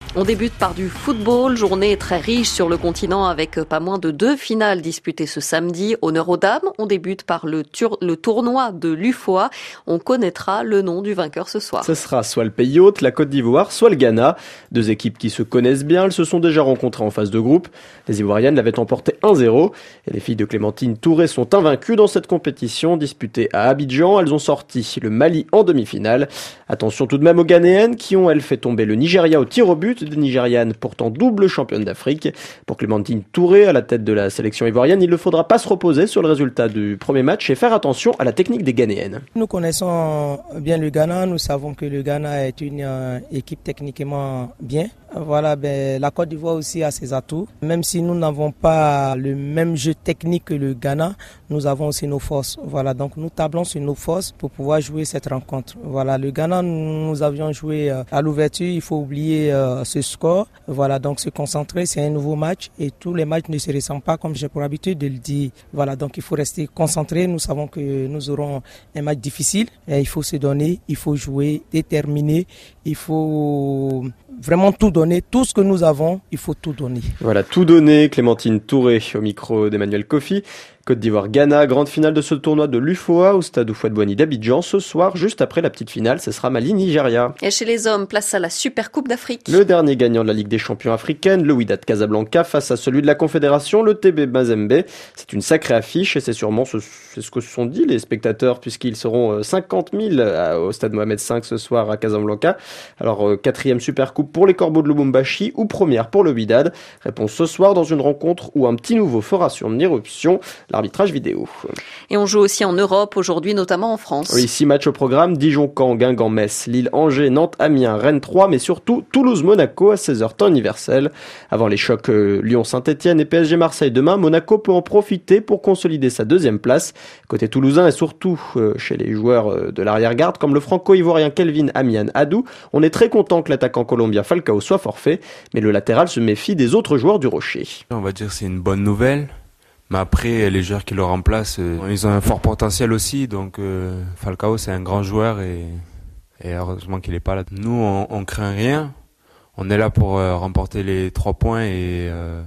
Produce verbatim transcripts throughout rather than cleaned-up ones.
On débute par du football, journée très riche sur le continent avec pas moins de deux finales disputées ce samedi. Honneur aux dames, on débute par le, tur- le tournoi de l'U F O A. On connaîtra le nom du vainqueur ce soir. Ce sera soit le pays hôte, la Côte d'Ivoire, soit le Ghana. Deux équipes qui se connaissent bien, elles se sont déjà rencontrées en phase de groupe. Les Ivoiriennes l'avaient emporté un zéro et les filles de Clémentine Touré sont invaincues dans cette compétition disputée à Abidjan. Elles ont sorti le Mali en demi-finale. Attention tout de même aux Ghanéennes qui ont, elles, fait tomber le Nigeria au tir au but. Des Nigérianes pourtant double championne d'Afrique. Pour Clémentine Touré, à la tête de la sélection ivoirienne, il ne faudra pas se reposer sur le résultat du premier match et faire attention à la technique des Ghanéennes. Nous connaissons bien le Ghana, nous savons que le Ghana est une euh, équipe techniquement bien. Voilà, ben, la Côte d'Ivoire aussi a ses atouts. Même si nous n'avons pas le même jeu technique que le Ghana, nous avons aussi nos forces. Voilà, donc nous tablons sur nos forces pour pouvoir jouer cette rencontre. Voilà, le Ghana, nous avions joué euh, à l'ouverture, il faut oublier euh, ce score. Voilà, donc se concentrer, c'est un nouveau match et tous les matchs ne se ressemblent pas comme j'ai pour habitude de le dire. Voilà, donc il faut rester concentré. Nous savons que nous aurons un match difficile et il faut se donner, il faut jouer, déterminer, il faut vraiment tout donner, tout ce que nous avons, il faut tout donner. Voilà, tout donner, Clémentine Touré au micro d'Emmanuel Kofi. Côte d'Ivoire-Ghana, grande finale de ce tournoi de l'U F O A au stade Houphouët-Boigny d'Abidjan. Ce soir, juste après la petite finale, ce sera Mali-Nigeria. Et chez les hommes, place à la Super Coupe d'Afrique. Le dernier gagnant de la Ligue des champions africaine, le Wydad Casablanca, face à celui de la Confédération, le T B Mazembe. C'est une sacrée affiche et c'est sûrement ce, c'est ce que se sont dit les spectateurs, puisqu'ils seront cinquante mille au stade Mohamed cinq ce soir à Casablanca. Alors, quatrième Super Coupe pour les Corbeaux de Lubumbashi ou première pour le Wydad. Réponse ce soir dans une rencontre où un petit nouveau fera son irruption. L'arbitrage vidéo. Et on joue aussi en Europe aujourd'hui, notamment en France. Oui, six matchs au programme. Dijon, Caen, Guingamp, Metz, Lille, Angers, Nantes, Amiens, Rennes trois, mais surtout Toulouse, Monaco à seize heures temps universel. Avant les chocs euh, Lyon-Saint-Etienne et P S G Marseille demain, Monaco peut en profiter pour consolider sa deuxième place. Côté toulousain et surtout euh, chez les joueurs euh, de l'arrière-garde comme le franco-ivoirien Kelvin Amian Adou, on est très content que l'attaquant colombien Falcao soit forfait, mais le latéral se méfie des autres joueurs du Rocher. On va dire que c'est une bonne nouvelle. Mais après, les joueurs qui le remplacent, euh, ils ont un fort potentiel aussi. Donc euh, Falcao, c'est un grand joueur et, et heureusement qu'il n'est pas là. Nous, on, on craint rien. On est là pour euh, remporter les trois points et, euh,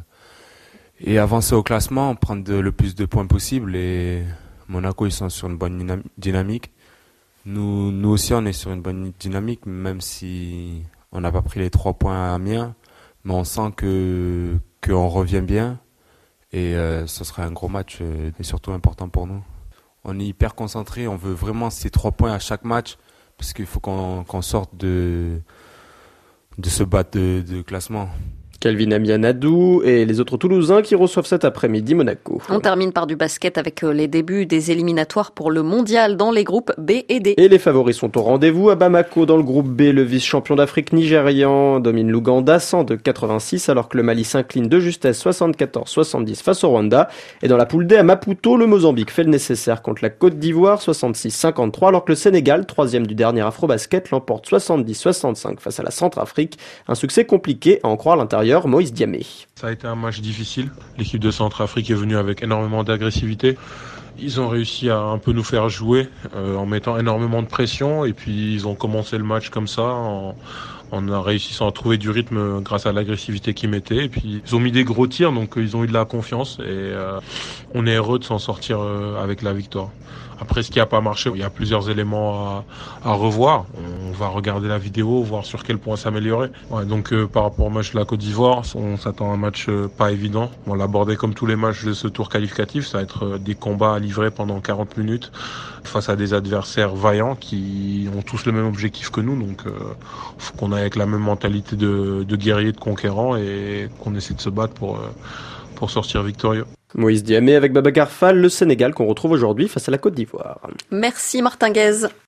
et avancer au classement, prendre de, le plus de points possible. Et Monaco, ils sont sur une bonne dynamique. Nous, nous aussi, on est sur une bonne dynamique, même si on n'a pas pris les trois points à Amiens. Mais on sent que qu'on revient bien. Et euh, ce sera un gros match euh, et surtout important pour nous. On est hyper concentrés, on veut vraiment ces trois points à chaque match parce qu'il faut qu'on, qu'on sorte de, de ce bas de, de classement. Kelvin Amian Adou et les autres Toulousains qui reçoivent cet après-midi Monaco. On termine par du basket avec les débuts des éliminatoires pour le mondial dans les groupes B et D. Et les favoris sont au rendez-vous à Bamako dans le groupe B. Le vice-champion d'Afrique nigérian domine l'Ouganda cent deux quatre-vingt-six alors que le Mali s'incline de justesse soixante-quatorze soixante-dix face au Rwanda. Et dans la poule D à Maputo, le Mozambique fait le nécessaire contre la Côte d'Ivoire soixante-six cinquante-trois alors que le Sénégal, troisième du dernier Afrobasket, l'emporte soixante-dix soixante-cinq face à la Centrafrique. Un succès compliqué à en croire l'intérieur. Moïse Diamé. Ça a été un match difficile. L'équipe de Centrafrique est venue avec énormément d'agressivité. Ils ont réussi à un peu nous faire jouer euh, en mettant énormément de pression et puis ils ont commencé le match comme ça en, en réussissant à trouver du rythme grâce à l'agressivité qu'ils mettaient. Et puis ils ont mis des gros tirs donc ils ont eu de la confiance et euh, on est heureux de s'en sortir euh, avec la victoire. Après, ce qui n'a pas marché, il y a plusieurs éléments à, à revoir. On va regarder la vidéo, voir sur quel point s'améliorer. Ouais, donc, euh, par rapport au match de la Côte d'Ivoire, on s'attend à un match euh, pas évident. On l'abordait comme tous les matchs de ce tour qualificatif. Ça va être euh, des combats à livrer pendant quarante minutes face à des adversaires vaillants qui ont tous le même objectif que nous. Donc, euh, faut qu'on ait avec la même mentalité de, de guerrier, de conquérant et qu'on essaie de se battre pour, euh, pour sortir victorieux. Moïse Diamé avec Babacar Fall, le Sénégal qu'on retrouve aujourd'hui face à la Côte d'Ivoire. Merci Martin Guez.